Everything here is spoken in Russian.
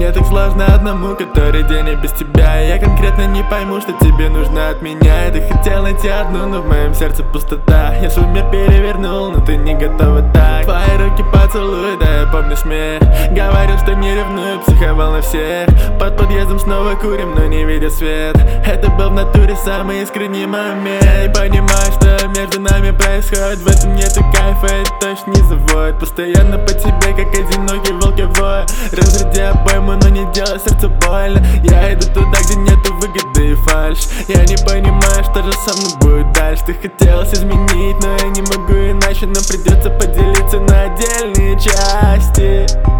Мне так сложно одному, который день и без тебя. Я конкретно не пойму, что тебе нужно от меня. Я хотел найти одну, но в моем сердце пустота. Я свой мир перевернул, но ты не готова так. Твои руки поцелуй, да я помню смех. Говорил, что не ревную, психовал на всех. Под подъездом снова курим, но не видя свет. Это был в натуре самый искренний момент. Я не понимаю, что между нами происходит. В этом нету кайфа, это точно не заводит. Постоянно по тебе, как одинокий волк я вою. Разряди обойму, но не делай сердце больно. Я иду туда, где нету выгоды и фальшь. Я не понимаю, что же со мной будет дальше. Ты хотелось изменить, но я не могу иначе. Нам придется поделиться на отдельные части.